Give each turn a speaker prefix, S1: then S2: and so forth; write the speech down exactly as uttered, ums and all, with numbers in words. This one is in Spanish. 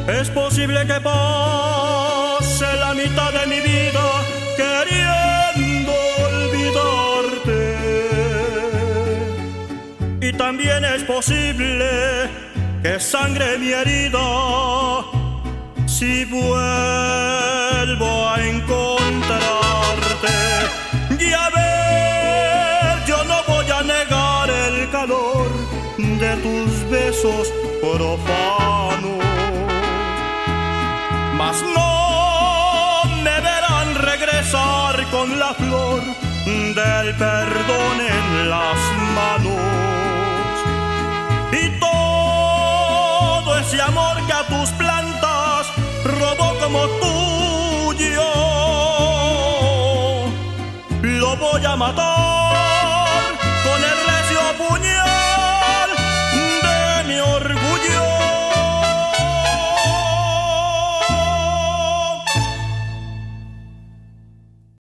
S1: Es posible que pase la mitad de mi vida queriendo olvidarte. Y también es posible que sangre mi herida si vuelvo a encontrarte. Ya ves, yo no voy a negar el calor de tus besos profanos, mas no me verán regresar con la flor del perdón en las manos. Y todo ese amor que a tus plantas robó como tuyo, lo voy a matar.